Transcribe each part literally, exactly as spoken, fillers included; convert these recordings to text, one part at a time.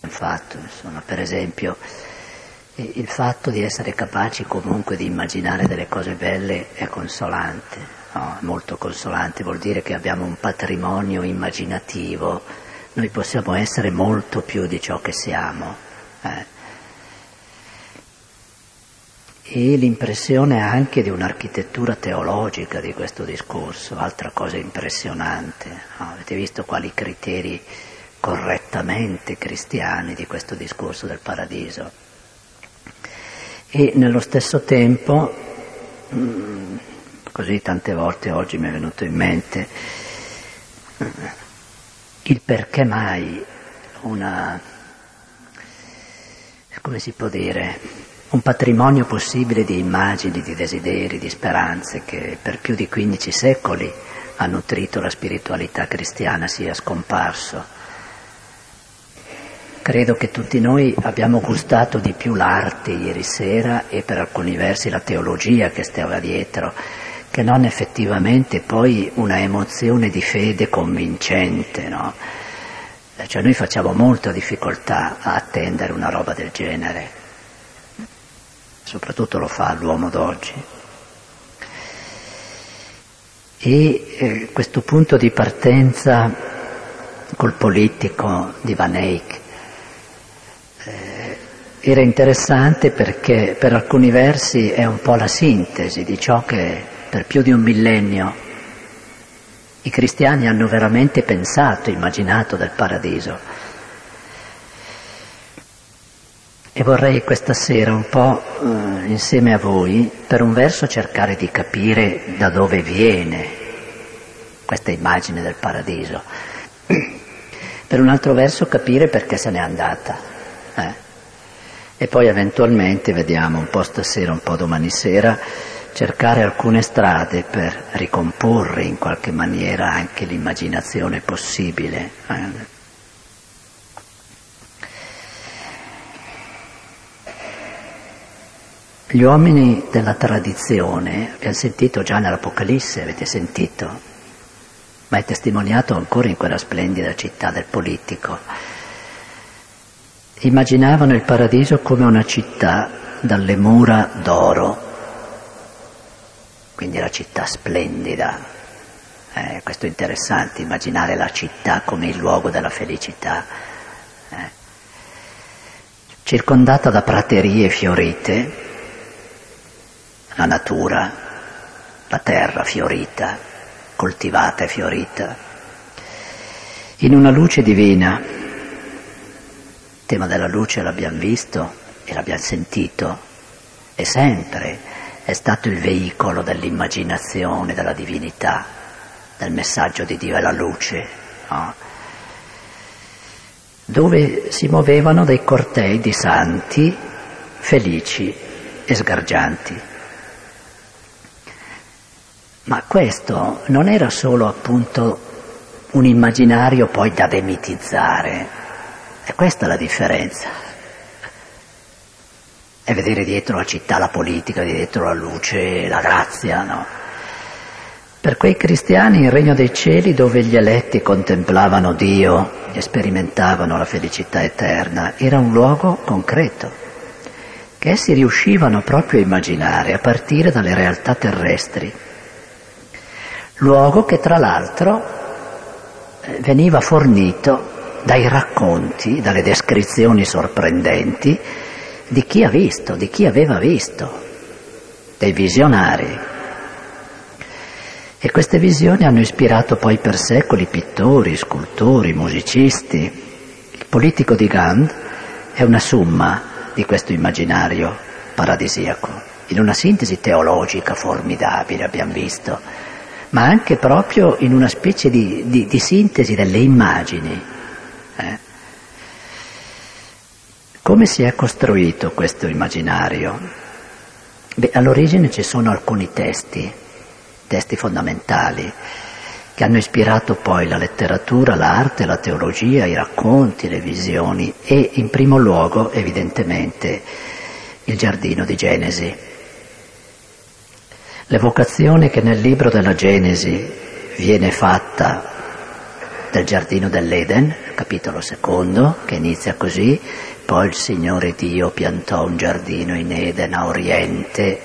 un fatto, insomma, per esempio il fatto di essere capaci comunque di immaginare delle cose belle è consolante, no? Molto consolante, vuol dire che abbiamo un patrimonio immaginativo, noi possiamo essere molto più di ciò che siamo. Eh. E l'impressione anche di un'architettura teologica di questo discorso, altra cosa impressionante. No? Avete visto quali criteri correttamente cristiani di questo discorso del paradiso? E nello stesso tempo, così tante volte oggi mi è venuto in mente, il perché mai una, come si può dire, un patrimonio possibile di immagini, di desideri, di speranze che per più di quindici secoli ha nutrito la spiritualità cristiana sia scomparso. Credo che tutti noi abbiamo gustato di più l'arte ieri sera e per alcuni versi la teologia che stava dietro, che non effettivamente poi una emozione di fede convincente, no? Cioè noi facciamo molta difficoltà a attendere una roba del genere. Soprattutto lo fa l'uomo d'oggi. E eh, questo punto di partenza col politico di Van Eyck eh, era interessante perché per alcuni versi è un po' la sintesi di ciò che per più di un millennio i cristiani hanno veramente pensato, immaginato del paradiso. E vorrei questa sera un po' eh, insieme a voi, per un verso cercare di capire da dove viene questa immagine del paradiso, per un altro verso capire perché se n'è andata. Eh? E poi eventualmente, vediamo un po' stasera, un po' domani sera, cercare alcune strade per ricomporre in qualche maniera anche l'immaginazione possibile. Eh? Gli uomini della tradizione, abbiamo sentito già nell'Apocalisse, avete sentito, ma è testimoniato ancora in quella splendida città del politico, immaginavano il paradiso come una città dalle mura d'oro, quindi la città splendida. Eh, questo è interessante, immaginare la città come il luogo della felicità, eh. circondata da praterie fiorite, la natura, la terra fiorita, coltivata e fiorita, in una luce divina. Il tema della luce l'abbiamo visto e l'abbiamo sentito, e sempre è stato il veicolo dell'immaginazione, della divinità, del messaggio di Dio è la luce, no? Dove si muovevano dei cortei di santi felici e sgargianti. Ma questo non era solo appunto un immaginario poi da demitizzare, e questa è la differenza. È vedere dietro la città la politica, dietro la luce, la grazia, no? Per quei cristiani il regno dei cieli, dove gli eletti contemplavano Dio e sperimentavano la felicità eterna, era un luogo concreto, che essi riuscivano proprio a immaginare a partire dalle realtà terrestri. Luogo che tra l'altro veniva fornito dai racconti, dalle descrizioni sorprendenti di chi ha visto, di chi aveva visto, dei visionari. E queste visioni hanno ispirato poi per secoli pittori, scultori, musicisti. Il politico di Gand è una summa di questo immaginario paradisiaco, in una sintesi teologica formidabile, abbiamo visto, ma anche proprio in una specie di, di, di sintesi delle immagini. Eh? Come si è costruito questo immaginario? Beh, all'origine ci sono alcuni testi, testi fondamentali, che hanno ispirato poi la letteratura, l'arte, la teologia, i racconti, le visioni e, in primo luogo, evidentemente, il giardino di Genesi. L'evocazione che nel libro della Genesi viene fatta del giardino dell'Eden capitolo secondo, che inizia così: poi il Signore Dio piantò un giardino in Eden a oriente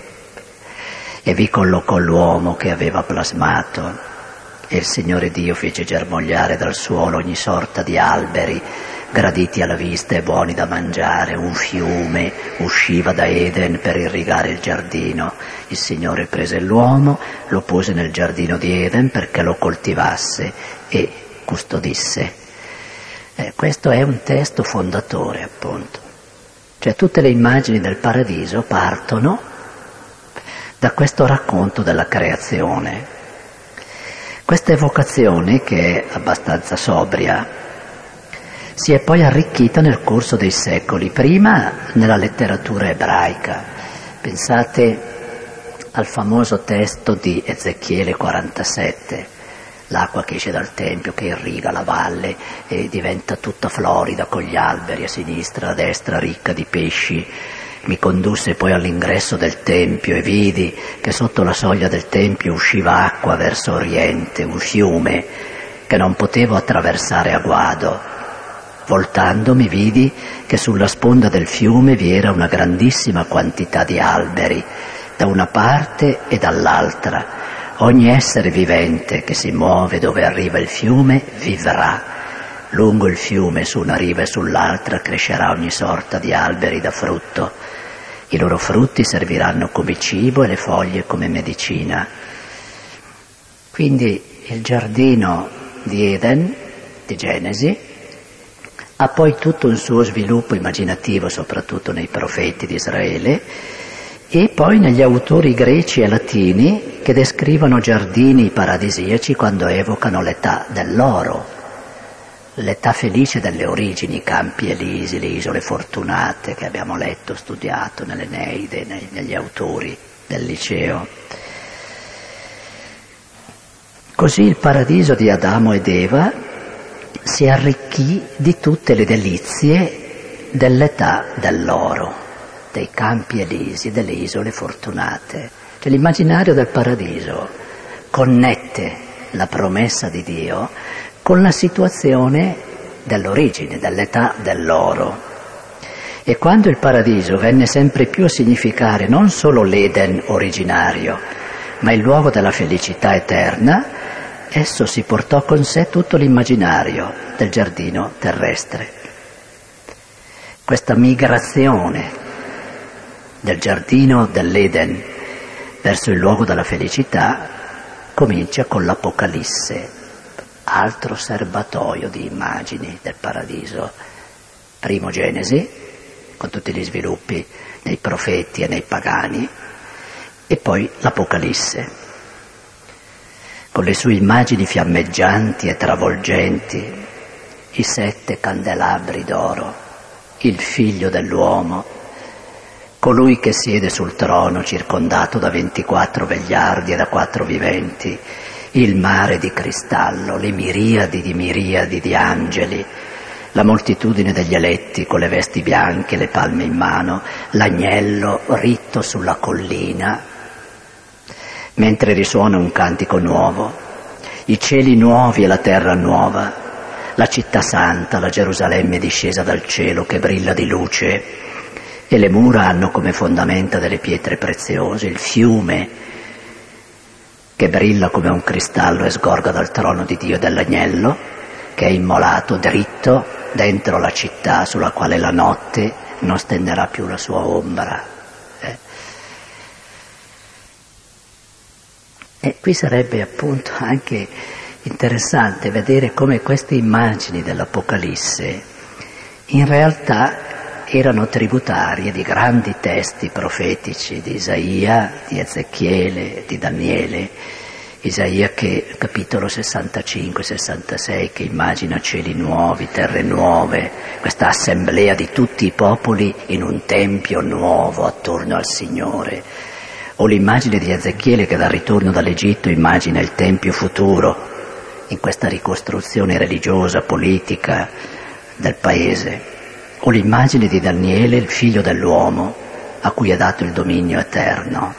e vi collocò l'uomo che aveva plasmato, e il Signore Dio fece germogliare dal suolo ogni sorta di alberi, graditi alla vista e buoni da mangiare. Un fiume usciva da Eden per irrigare il giardino. Il Signore prese l'uomo, lo pose nel giardino di Eden perché lo coltivasse e custodisse. Eh, questo è un testo fondatore, appunto. Cioè tutte le immagini del paradiso partono da questo racconto della creazione. Questa evocazione, che è abbastanza sobria, si è poi arricchita nel corso dei secoli, prima nella letteratura ebraica. Pensate al famoso testo di Ezechiele quarantasette, l'acqua che esce dal Tempio, che irriga la valle e diventa tutta florida con gli alberi a sinistra, a destra, ricca di pesci. Mi condusse poi all'ingresso del Tempio e vidi che sotto la soglia del Tempio usciva acqua verso oriente, un fiume che non potevo attraversare a guado. Voltandomi vidi che sulla sponda del fiume vi era una grandissima quantità di alberi, da una parte e dall'altra. Ogni essere vivente che si muove dove arriva il fiume vivrà. Lungo il fiume, su una riva e sull'altra, crescerà ogni sorta di alberi da frutto. I loro frutti serviranno come cibo e le foglie come medicina. Quindi il giardino di Eden, di Genesi, ha poi tutto un suo sviluppo immaginativo, soprattutto nei profeti di Israele, e poi negli autori greci e latini che descrivono giardini paradisiaci quando evocano l'età dell'oro, l'età felice delle origini, i campi elisi, le isole fortunate che abbiamo letto, studiato nell'Eneide, negli autori del liceo. Così il paradiso di Adamo ed Eva si arricchì di tutte le delizie dell'età dell'oro, dei campi elisi, delle isole fortunate. Cioè l'immaginario del paradiso connette la promessa di Dio con la situazione dell'origine, dell'età dell'oro. E quando il paradiso venne sempre più a significare non solo l'Eden originario, ma il luogo della felicità eterna, esso si portò con sé tutto l'immaginario del giardino terrestre. Questa migrazione del giardino dell'Eden verso il luogo della felicità comincia con l'Apocalisse, altro serbatoio di immagini del paradiso. Primo Genesi, con tutti gli sviluppi nei profeti e nei pagani, e poi l'Apocalisse, con le sue immagini fiammeggianti e travolgenti, i sette candelabri d'oro, il figlio dell'uomo, colui che siede sul trono circondato da ventiquattro vegliardi e da quattro viventi, il mare di cristallo, le miriadi di miriadi di angeli, la moltitudine degli eletti con le vesti bianche, le palme in mano, l'agnello ritto sulla collina, mentre risuona un cantico nuovo, i cieli nuovi e la terra nuova, la città santa, la Gerusalemme discesa dal cielo che brilla di luce, e le mura hanno come fondamenta delle pietre preziose, il fiume che brilla come un cristallo e sgorga dal trono di Dio e dell'agnello, che è immolato dritto dentro la città sulla quale la notte non stenderà più la sua ombra. Eh. E qui sarebbe appunto anche interessante vedere come queste immagini dell'Apocalisse in realtà erano tributarie di grandi testi profetici di Isaia, di Ezechiele, di Daniele. Isaia che, capitolo sessantacinque sessantasei, che immagina cieli nuovi, terre nuove, questa assemblea di tutti i popoli in un tempio nuovo attorno al Signore. O l'immagine di Ezechiele che dal ritorno dall'Egitto immagina il tempio futuro in questa ricostruzione religiosa, politica del paese. O l'immagine di Daniele, il figlio dell'uomo, a cui è dato il dominio eterno.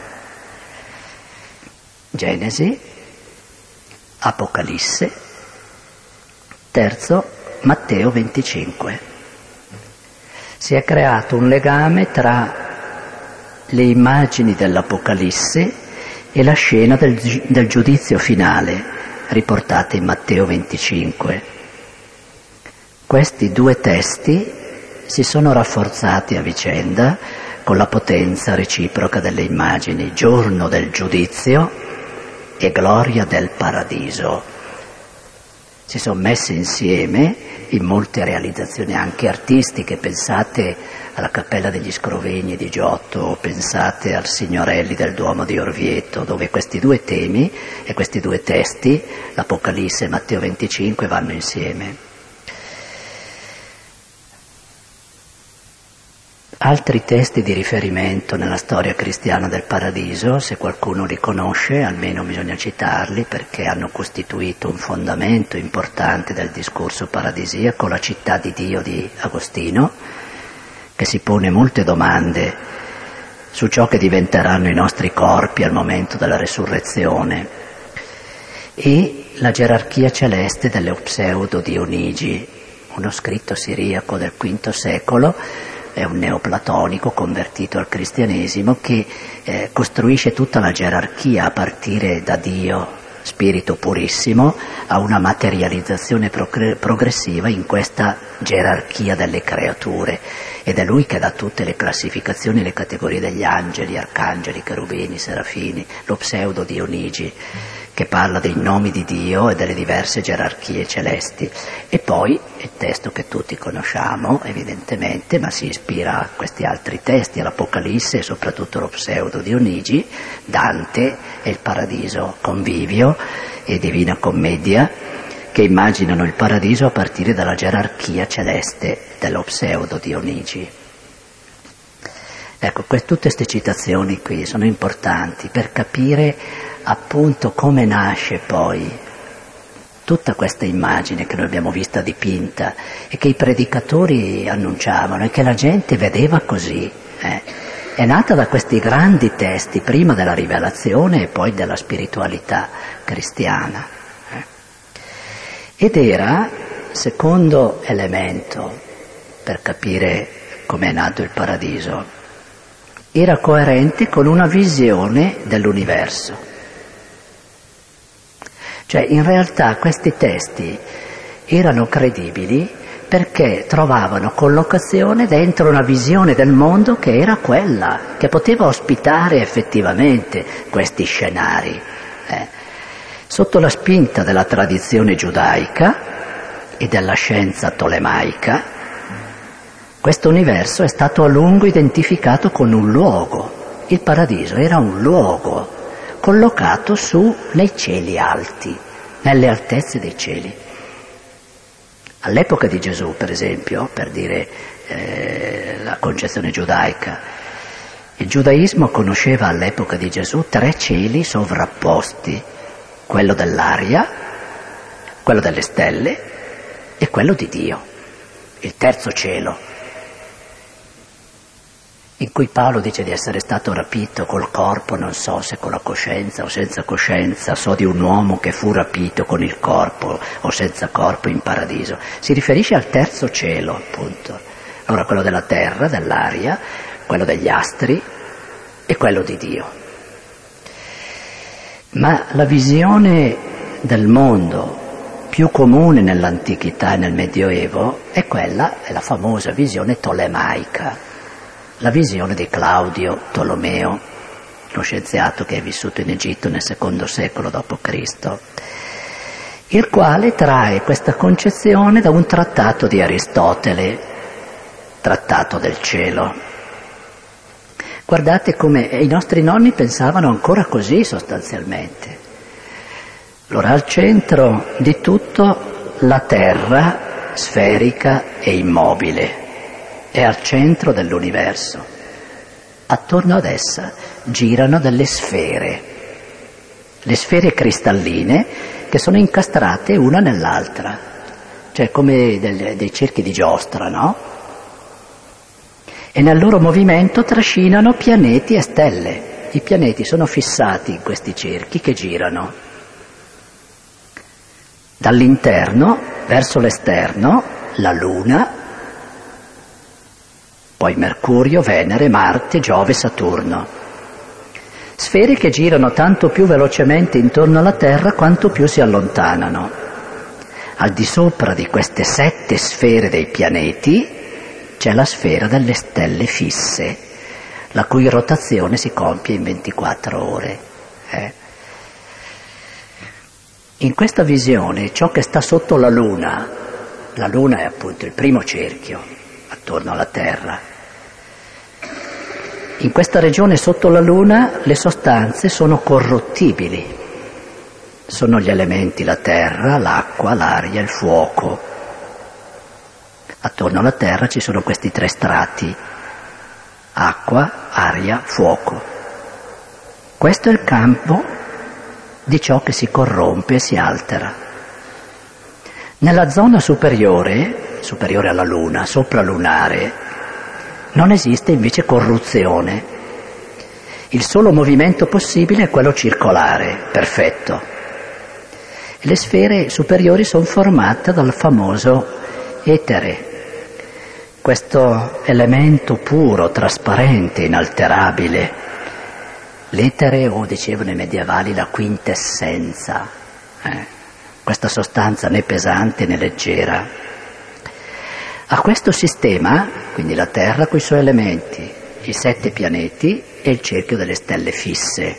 Genesi, Apocalisse, terzo, Matteo venticinque. Si è creato un legame tra le immagini dell'Apocalisse e la scena del, del giudizio finale riportate in Matteo venticinque. Questi due testi si sono rafforzati a vicenda con la potenza reciproca delle immagini, giorno del giudizio e gloria del paradiso. Si sono messi insieme in molte realizzazioni anche artistiche, pensate alla Cappella degli Scrovegni di Giotto o pensate al Signorelli del Duomo di Orvieto, dove questi due temi e questi due testi, l'Apocalisse e Matteo venticinque, vanno insieme. Altri testi di riferimento nella storia cristiana del paradiso, se qualcuno li conosce, almeno bisogna citarli perché hanno costituito un fondamento importante del discorso paradisiaco, la città di Dio di Agostino, che si pone molte domande su ciò che diventeranno i nostri corpi al momento della resurrezione, e la gerarchia celeste delle Pseudo Dionigi, uno scritto siriaco del quinto secolo, è un neoplatonico convertito al cristianesimo che eh, costruisce tutta la gerarchia a partire da Dio, spirito purissimo, a una materializzazione progr- progressiva in questa gerarchia delle creature, ed è lui che dà tutte le classificazioni e le categorie degli angeli, arcangeli, cherubini, serafini, lo Pseudo Dionigi, che parla dei nomi di Dio e delle diverse gerarchie celesti. E poi il testo che tutti conosciamo evidentemente, ma si ispira a questi altri testi, all'Apocalisse e soprattutto lo Pseudo Dionigi, Dante e il Paradiso Convivio e Divina Commedia, che immaginano il paradiso a partire dalla gerarchia celeste dello Pseudo Dionigi. Ecco, que- tutte queste citazioni qui sono importanti per capire appunto come nasce poi tutta questa immagine che noi abbiamo vista dipinta e che i predicatori annunciavano e che la gente vedeva così. Eh. È nata da questi grandi testi, prima della rivelazione e poi della spiritualità cristiana. Eh. Ed era, secondo elemento, per capire com'è nato il paradiso, era coerente con una visione dell'universo. Cioè, in realtà questi testi erano credibili perché trovavano collocazione dentro una visione del mondo che era quella, che poteva ospitare effettivamente questi scenari. Eh. Sotto la spinta della tradizione giudaica e della scienza tolemaica, questo universo è stato a lungo identificato con un luogo. Il paradiso era un luogo collocato su nei cieli alti, nelle altezze dei cieli. All'epoca di Gesù, per esempio, per dire eh, la concezione giudaica, il giudaismo conosceva all'epoca di Gesù tre cieli sovrapposti, quello dell'aria, quello delle stelle e quello di Dio, il terzo cielo, in cui Paolo dice di essere stato rapito col corpo, non so se con la coscienza o senza coscienza, so di un uomo che fu rapito con il corpo o senza corpo in paradiso. Si riferisce al terzo cielo, appunto. Allora quello della terra, dell'aria, quello degli astri e quello di Dio. Ma la visione del mondo più comune nell'antichità e nel Medioevo è quella, è la famosa visione tolemaica, la visione di Claudio Tolomeo, lo scienziato che è vissuto in Egitto nel secondo secolo dopo Cristo, il quale trae questa concezione da un trattato di Aristotele, Trattato del cielo. Guardate come i nostri nonni pensavano ancora così sostanzialmente. Allora, al centro di tutto la terra sferica e immobile, è al centro dell'universo. Attorno ad essa girano delle sfere, le sfere cristalline che sono incastrate una nell'altra, cioè come delle, dei cerchi di giostra, no? E nel loro movimento trascinano pianeti e stelle. I pianeti sono fissati in questi cerchi che girano. Dall'interno verso l'esterno la Luna, poi Mercurio, Venere, Marte, Giove, Saturno. Sfere che girano tanto più velocemente intorno alla Terra quanto più si allontanano. Al di sopra di queste sette sfere dei pianeti c'è la sfera delle stelle fisse, la cui rotazione si compie in ventiquattro ore. Eh. In questa visione ciò che sta sotto la Luna, la Luna è appunto il primo cerchio attorno alla Terra. In questa regione sotto la Luna le sostanze sono corruttibili, sono gli elementi la terra, l'acqua, l'aria, il fuoco. Attorno alla Terra ci sono questi tre strati: acqua, aria, fuoco. Questo è il campo di ciò che si corrompe e si altera. Nella zona superiore, superiore alla Luna, sopralunare, non esiste invece corruzione. Il solo movimento possibile è quello circolare, perfetto. E le sfere superiori sono formate dal famoso etere, questo elemento puro, trasparente, inalterabile. L'etere, o dicevano i medievali, la quintessenza, eh? questa sostanza né pesante né leggera. A questo sistema, quindi la Terra con i suoi elementi, i sette pianeti e il cerchio delle stelle fisse.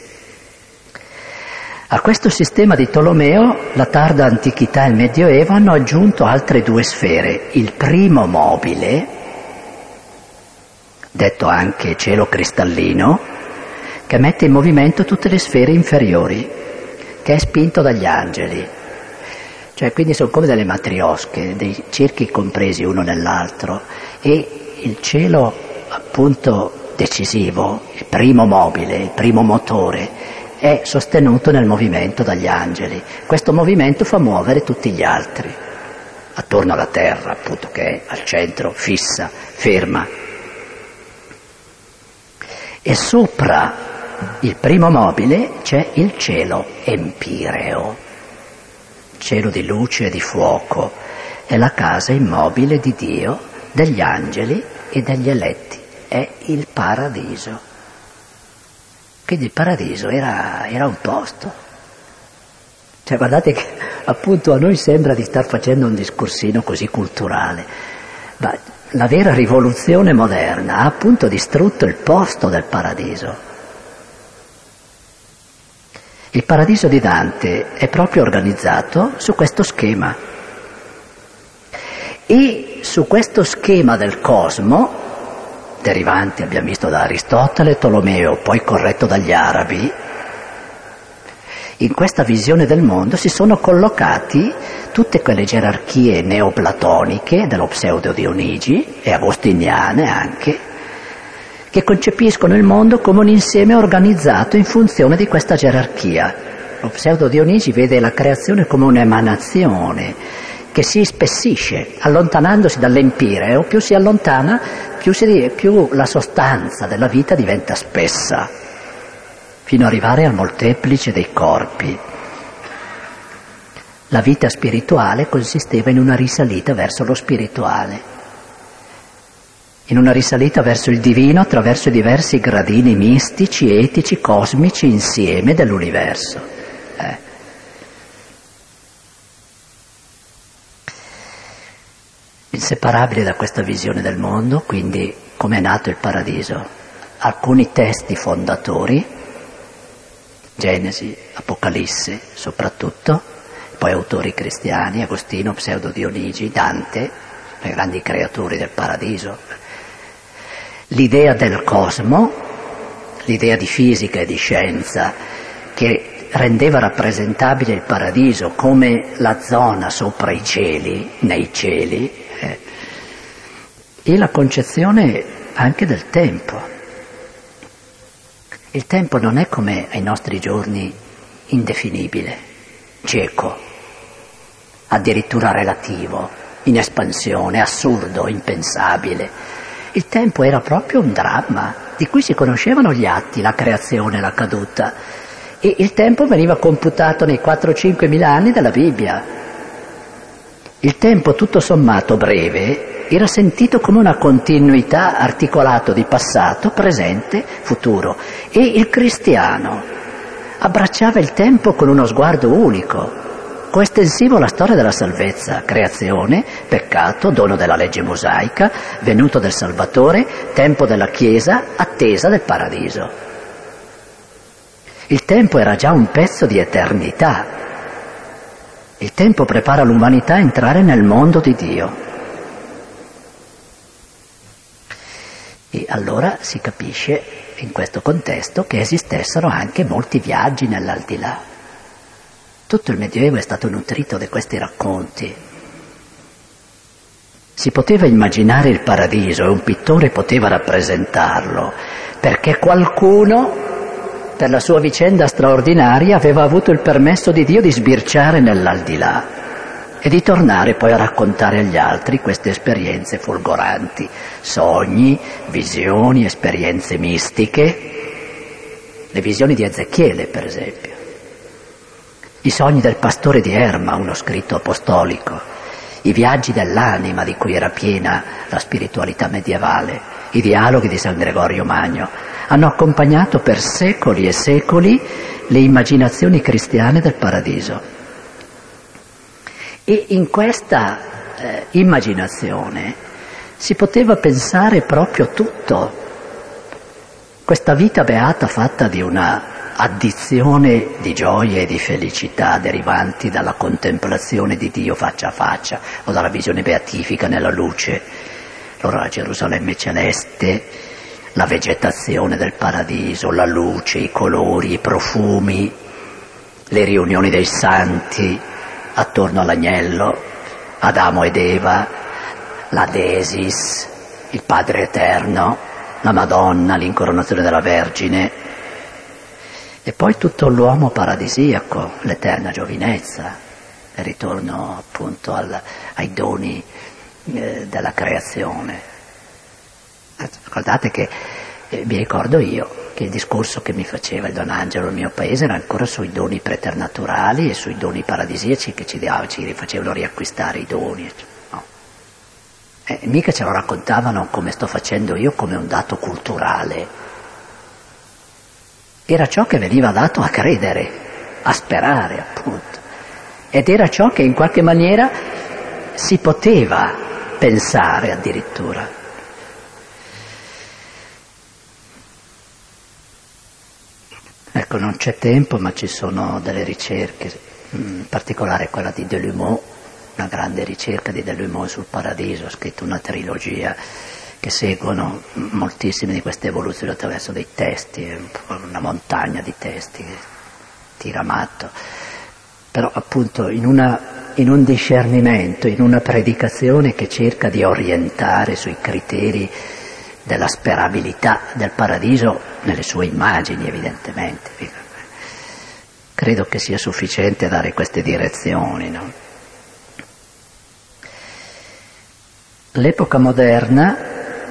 A questo sistema di Tolomeo la tarda antichità e il Medioevo hanno aggiunto altre due sfere. Il primo mobile, detto anche cielo cristallino, che mette in movimento tutte le sfere inferiori, che è spinto dagli angeli. Cioè, quindi sono come delle matriosche, dei cerchi compresi uno nell'altro, e il cielo appunto decisivo, il primo mobile, il primo motore, è sostenuto nel movimento dagli angeli. Questo movimento fa muovere tutti gli altri, attorno alla Terra, appunto, che è al centro, fissa, ferma. E sopra il primo mobile c'è il cielo empireo, cielo di luce e di fuoco, è la casa immobile di Dio, degli angeli e degli eletti, è il paradiso. Quindi il paradiso era, era un posto. Cioè, guardate che appunto a noi sembra di star facendo un discorsino così culturale, ma la vera rivoluzione moderna ha appunto distrutto il posto del paradiso. Il paradiso di Dante è proprio organizzato su questo schema. E su questo schema del cosmo, derivante, abbiamo visto, da Aristotele, Tolomeo, poi corretto dagli arabi, in questa visione del mondo si sono collocati tutte quelle gerarchie neoplatoniche dello pseudo Dionigi e agostiniane anche, che concepiscono il mondo come un insieme organizzato in funzione di questa gerarchia. Lo pseudo Dionigi vede la creazione come un'emanazione che si ispessisce, allontanandosi dall'empireo. Più si allontana, più, si, più la sostanza della vita diventa spessa, fino ad arrivare al molteplice dei corpi. La vita spirituale consisteva in una risalita verso lo spirituale, in una risalita verso il divino attraverso i diversi gradini mistici, etici, cosmici, insieme dell'universo. Eh. Inseparabile da questa visione del mondo, quindi, come è nato il paradiso. Alcuni testi fondatori, Genesi, Apocalisse soprattutto, poi autori cristiani, Agostino, Pseudo Dionigi, Dante, i grandi creatori del paradiso. L'idea del cosmo, l'idea di fisica e di scienza che rendeva rappresentabile il paradiso come la zona sopra i cieli, nei cieli, eh, e la concezione anche del tempo. Il tempo non è come ai nostri giorni indefinibile, cieco, addirittura relativo, in espansione, assurdo, impensabile. Il tempo era proprio un dramma di cui si conoscevano gli atti, la creazione, la caduta, e il tempo veniva computato nei quattro cinque mila anni della Bibbia. Il tempo tutto sommato breve era sentito come una continuità articolato di passato, presente, futuro, e il cristiano abbracciava il tempo con uno sguardo unico, coestensivo alla storia della salvezza, creazione, peccato, dono della legge mosaica, venuto del Salvatore, tempo della Chiesa, attesa del paradiso. Il tempo era già un pezzo di eternità. Il tempo prepara l'umanità a entrare nel mondo di Dio. E allora si capisce in questo contesto che esistessero anche molti viaggi nell'aldilà. Tutto il Medioevo è stato nutrito di questi racconti. Si poteva immaginare il paradiso e un pittore poteva rappresentarlo, perché qualcuno, per la sua vicenda straordinaria, aveva avuto il permesso di Dio di sbirciare nell'aldilà e di tornare poi a raccontare agli altri queste esperienze folgoranti, sogni, visioni, esperienze mistiche, le visioni di Ezechiele, per esempio. I sogni del pastore di Erma, uno scritto apostolico, i viaggi dell'anima di cui era piena la spiritualità medievale, i dialoghi di San Gregorio Magno, hanno accompagnato per secoli e secoli le immaginazioni cristiane del paradiso. E in questa eh, immaginazione si poteva pensare proprio tutto. Questa vita beata fatta di una addizione di gioie e di felicità derivanti dalla contemplazione di Dio faccia a faccia o dalla visione beatifica nella luce, allora la Gerusalemme celeste, la vegetazione del paradiso, la luce, i colori, i profumi, le riunioni dei santi attorno all'agnello, Adamo ed Eva, la Desis, il Padre Eterno, la Madonna, l'incoronazione della Vergine. E poi tutto l'uomo paradisiaco, l'eterna giovinezza, il ritorno appunto al, ai doni eh, della creazione. Guardate che eh, mi ricordo io che il discorso che mi faceva il Don Angelo, il mio paese, era ancora sui doni preternaturali e sui doni paradisiaci che ci, ci facevano riacquistare i doni. No. E mica ce lo raccontavano come sto facendo io, come un dato culturale. Era ciò che veniva dato a credere, a sperare appunto, ed era ciò che in qualche maniera si poteva pensare addirittura. Ecco, non c'è tempo, ma ci sono delle ricerche, in particolare quella di Delumeau, una grande ricerca di Delumeau sul paradiso, ha scritto una trilogia che seguono moltissime di queste evoluzioni attraverso dei testi, una montagna di testi che tira matto, però appunto in, una, in un discernimento, in una predicazione che cerca di orientare sui criteri della sperabilità del paradiso nelle sue immagini, evidentemente. Credo che sia sufficiente dare queste direzioni, no? L'epoca moderna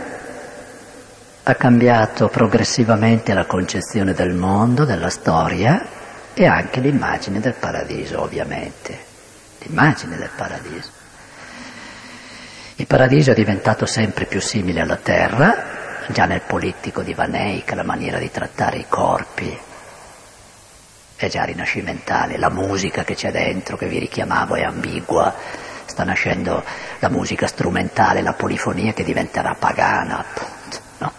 ha cambiato progressivamente la concezione del mondo, della storia e anche l'immagine del paradiso, ovviamente. L'immagine del paradiso. Il paradiso è diventato sempre più simile alla terra, già nel Polittico di Van Eyck, la maniera di trattare i corpi è già rinascimentale, la musica che c'è dentro, che vi richiamavo, è ambigua, sta nascendo la musica strumentale, la polifonia che diventerà pagana, appunto.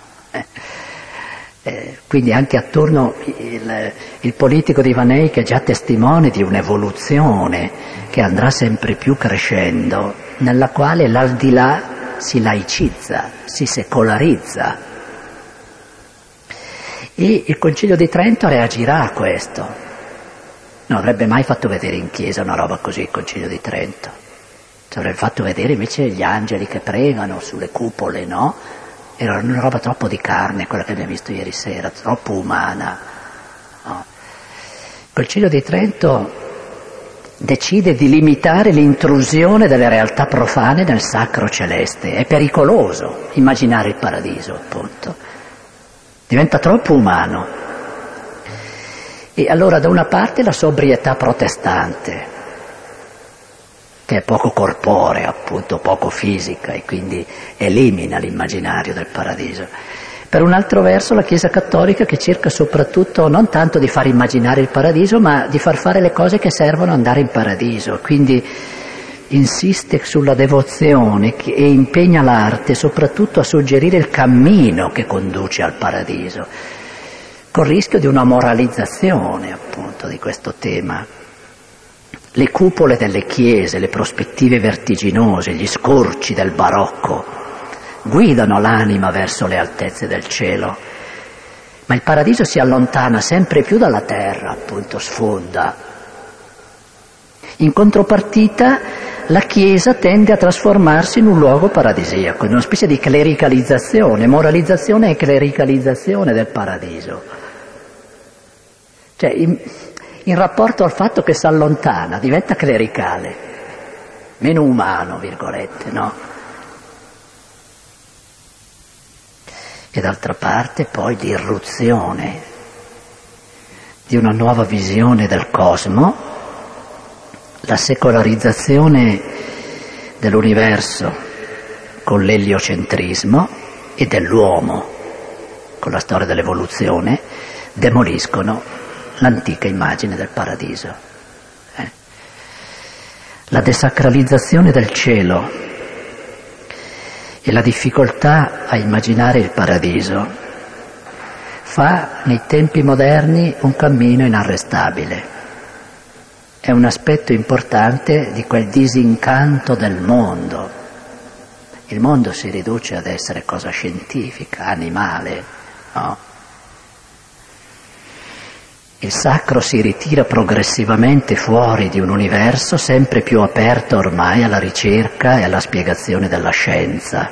Eh, quindi anche attorno il, il Politico di Van Eyck è già testimone di un'evoluzione che andrà sempre più crescendo, nella quale l'aldilà si laicizza, si secolarizza. E il Concilio di Trento reagirà a questo. Non avrebbe mai fatto vedere in chiesa una roba così il Concilio di Trento. Ci avrebbe fatto vedere invece gli angeli che pregano sulle cupole, no? Era una roba troppo di carne, quella che abbiamo visto ieri sera, troppo umana. No. Il Concilio di Trento decide di limitare l'intrusione delle realtà profane nel sacro celeste. È pericoloso immaginare il paradiso, appunto. Diventa troppo umano. E allora da una parte la sobrietà protestante, che è poco corporea, appunto, poco fisica, e quindi elimina l'immaginario del paradiso. Per un altro verso la Chiesa Cattolica che cerca soprattutto non tanto di far immaginare il paradiso, ma di far fare le cose che servono ad andare in paradiso, quindi insiste sulla devozione e impegna l'arte soprattutto a suggerire il cammino che conduce al paradiso, col rischio di una moralizzazione appunto di questo tema. Le cupole delle chiese, le prospettive vertiginose, gli scorci del barocco guidano l'anima verso le altezze del cielo, ma il paradiso si allontana sempre più dalla terra, appunto sfonda. In contropartita la Chiesa tende a trasformarsi in un luogo paradisiaco, in una specie di clericalizzazione, moralizzazione e clericalizzazione del paradiso. Cioè, in, in rapporto al fatto che si allontana, diventa clericale, meno umano, virgolette, no? E d'altra parte poi l'irruzione di una nuova visione del cosmo, la secolarizzazione dell'universo con l'eliocentrismo e dell'uomo con la storia dell'evoluzione demoliscono l'antica immagine del paradiso. Eh? La desacralizzazione del cielo e la difficoltà a immaginare il paradiso fa nei tempi moderni un cammino inarrestabile. È un aspetto importante di quel disincanto del mondo. Il mondo si riduce ad essere cosa scientifica, animale, no? Il sacro si ritira progressivamente fuori di un universo sempre più aperto ormai alla ricerca e alla spiegazione della scienza.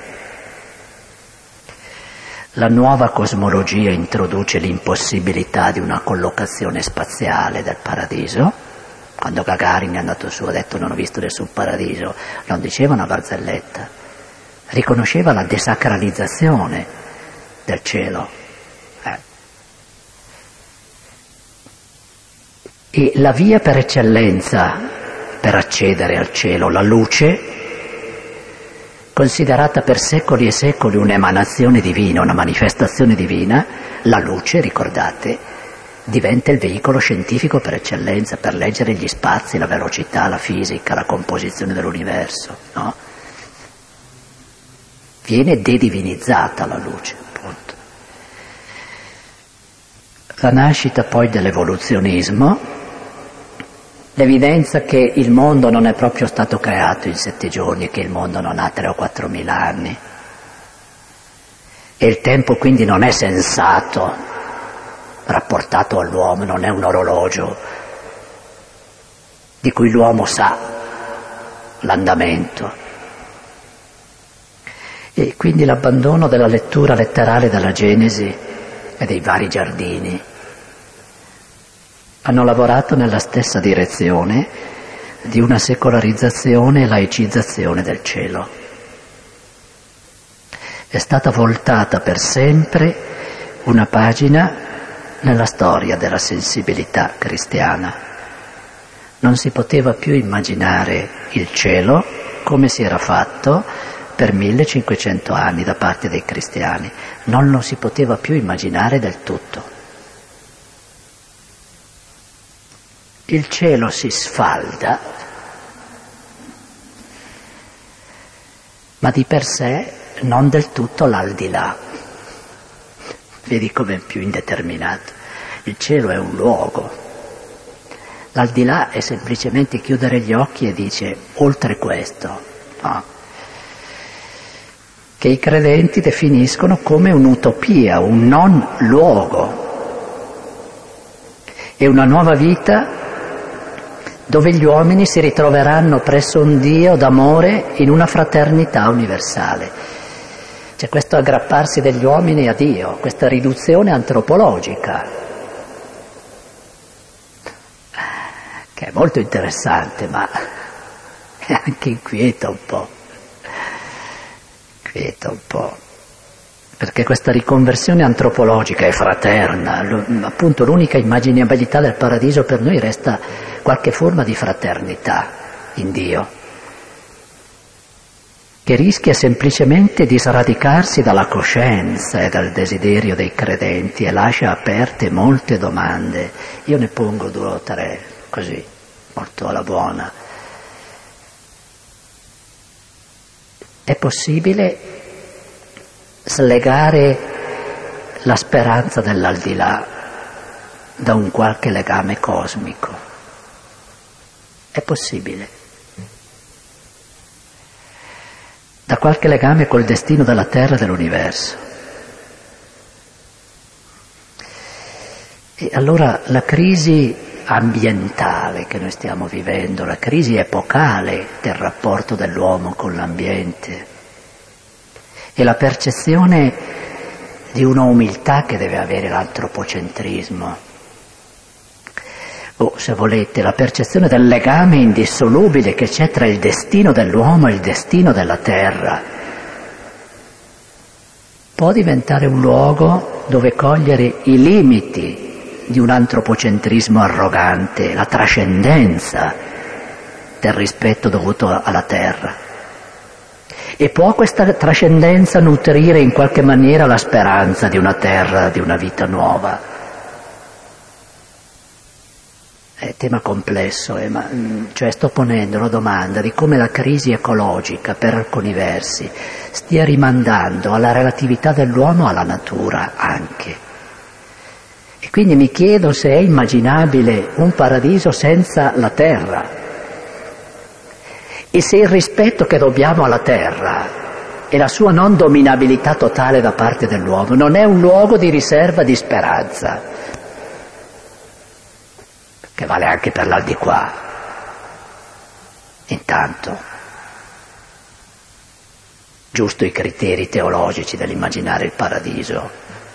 La nuova cosmologia introduce l'impossibilità di una collocazione spaziale del paradiso. Quando Gagarin è andato su, ha detto non ho visto nessun paradiso, non diceva una barzelletta, riconosceva la desacralizzazione del cielo. Eh. E la via per eccellenza per accedere al cielo, la luce, considerata per secoli e secoli un'emanazione divina, una manifestazione divina, la luce, ricordate, diventa il veicolo scientifico per eccellenza, per leggere gli spazi, la velocità, la fisica, la composizione dell'universo, no? Viene dedivinizzata la luce, appunto. La nascita poi dell'evoluzionismo, l'evidenza che il mondo non è proprio stato creato in sette giorni, che il mondo non ha tre o quattro mila anni, e il tempo quindi non è sensato rapportato all'uomo, non è un orologio di cui l'uomo sa l'andamento. E quindi l'abbandono della lettura letterale della Genesi e dei vari giardini hanno lavorato nella stessa direzione di una secolarizzazione e laicizzazione del cielo. È stata voltata per sempre una pagina nella storia della sensibilità cristiana. Non si poteva più immaginare il cielo come si era fatto per millecinquecento anni da parte dei cristiani, non lo si poteva più immaginare del tutto. Il cielo si sfalda, ma di per sé non del tutto l'aldilà. Vedi come è più indeterminato. Il cielo è un luogo. L'aldilà è semplicemente chiudere gli occhi e dice oltre questo, no? Che i credenti definiscono come un'utopia, un non luogo. È una nuova vita dove gli uomini si ritroveranno presso un Dio d'amore in una fraternità universale. C'è questo aggrapparsi degli uomini a Dio, questa riduzione antropologica, che è molto interessante, ma è anche inquieta un po', inquieta un po', perché questa riconversione antropologica e fraterna, appunto l'unica immaginabilità del paradiso per noi resta qualche forma di fraternità in Dio, che rischia semplicemente di sradicarsi dalla coscienza e dal desiderio dei credenti e lascia aperte molte domande. Io ne pongo due o tre, così, molto alla buona. È possibile slegare la speranza dell'aldilà da un qualche legame cosmico? È possibile. Da qualche legame col destino della Terra e dell'universo. E allora la crisi ambientale che noi stiamo vivendo, la crisi epocale del rapporto dell'uomo con l'ambiente e la percezione di una umiltà che deve avere l'antropocentrismo, o se volete la percezione del legame indissolubile che c'è tra il destino dell'uomo e il destino della terra, può diventare un luogo dove cogliere i limiti di un antropocentrismo arrogante, la trascendenza del rispetto dovuto alla terra. E può questa trascendenza nutrire in qualche maniera la speranza di una terra, di una vita nuova. È tema complesso, eh, ma cioè sto ponendo la domanda di come la crisi ecologica, per alcuni versi, stia rimandando alla relatività dell'uomo alla natura anche. E quindi mi chiedo se è immaginabile un paradiso senza la terra e se il rispetto che dobbiamo alla terra e la sua non dominabilità totale da parte dell'uomo non è un luogo di riserva di speranza, che vale anche per l'aldilà. Intanto, giusto i criteri teologici dell'immaginare il paradiso.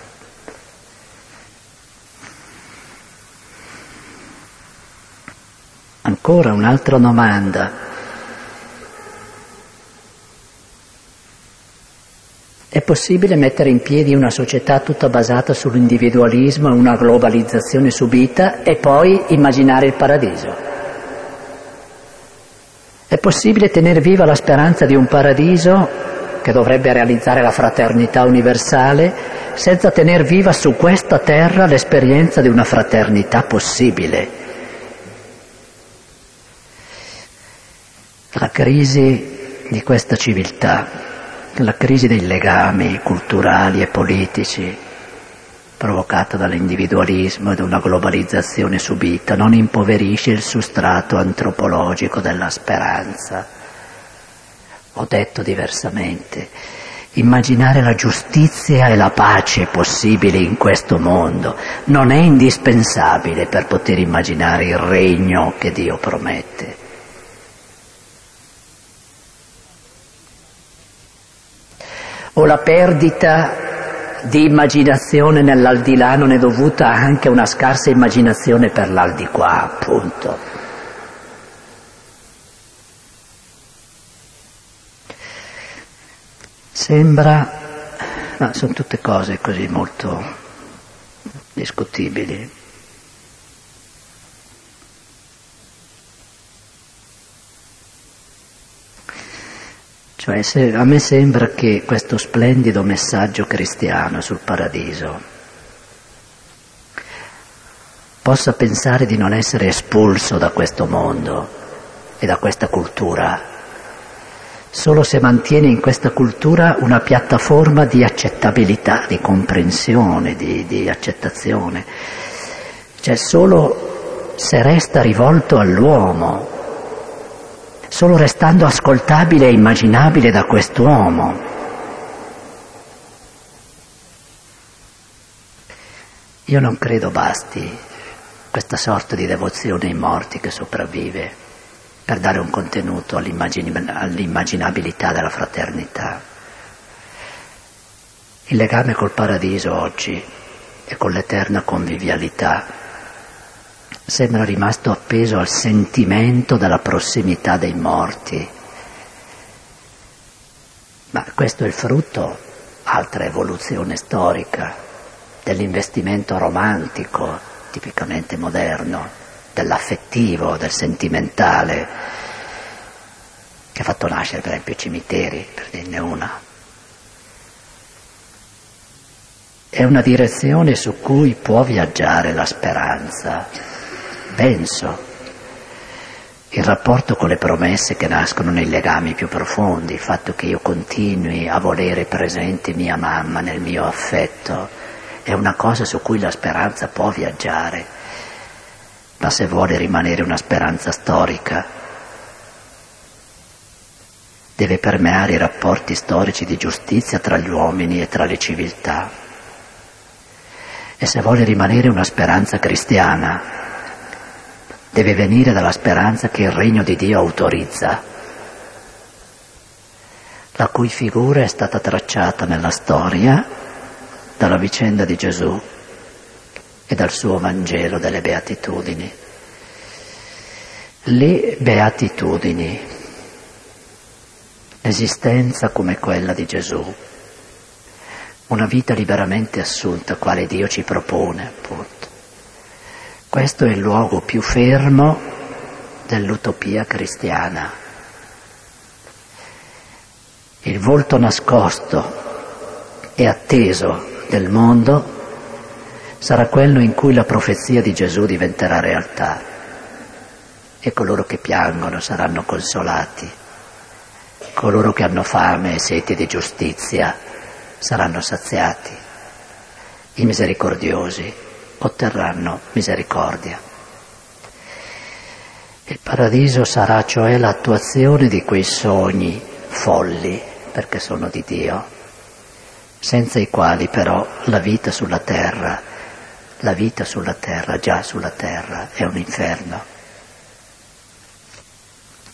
Ancora un'altra domanda. È possibile mettere in piedi una società tutta basata sull'individualismo e una globalizzazione subita e poi immaginare il paradiso? È possibile tenere viva la speranza di un paradiso che dovrebbe realizzare la fraternità universale senza tener viva su questa terra l'esperienza di una fraternità possibile? La crisi di questa civiltà, la crisi dei legami culturali e politici provocata dall'individualismo e da una globalizzazione subita non impoverisce il sustrato antropologico della speranza. Ho detto diversamente, immaginare la giustizia e la pace possibili in questo mondo non è indispensabile per poter immaginare il regno che Dio promette. O la perdita di immaginazione nell'aldilà non è dovuta anche a una scarsa immaginazione per l'aldiquà, appunto. Sembra, no, sono tutte cose così molto discutibili. Cioè, se, a me sembra che questo splendido messaggio cristiano sul paradiso possa pensare di non essere espulso da questo mondo e da questa cultura, solo se mantiene in questa cultura una piattaforma di accettabilità, di comprensione, di, di accettazione. Cioè, solo se resta rivolto all'uomo, solo restando ascoltabile e immaginabile da quest'uomo. Io non credo basti questa sorta di devozione ai morti che sopravvive per dare un contenuto all'immaginabilità della fraternità. Il legame col paradiso oggi e con l'eterna convivialità sembra rimasto appeso al sentimento della prossimità dei morti. Ma questo è il frutto, altra evoluzione storica, dell'investimento romantico, tipicamente moderno, dell'affettivo, del sentimentale. che ha fatto nascere per esempio i cimiteri, per dirne una. È una direzione su cui può viaggiare la speranza, penso. Il rapporto con le promesse che nascono nei legami più profondi, il fatto che io continui a volere presente mia mamma nel mio affetto, è una cosa su cui la speranza può viaggiare, ma se vuole rimanere una speranza storica, deve permeare i rapporti storici di giustizia tra gli uomini e tra le civiltà. E se vuole rimanere una speranza cristiana, deve venire dalla speranza che il regno di Dio autorizza, la cui figura è stata tracciata nella storia dalla vicenda di Gesù e dal suo Vangelo delle Beatitudini. Le Beatitudini, l'esistenza come quella di Gesù, una vita liberamente assunta, quale Dio ci propone, appunto. Questo è il luogo più fermo dell'utopia cristiana. Il volto nascosto e atteso del mondo sarà quello in cui la profezia di Gesù diventerà realtà e coloro che piangono saranno consolati, coloro che hanno fame e sete di giustizia saranno saziati, i misericordiosi otterranno misericordia. Il paradiso sarà cioè l'attuazione di quei sogni folli, perché sono di Dio, senza i quali però la vita sulla terra, la vita sulla terra, già sulla terra, è un inferno.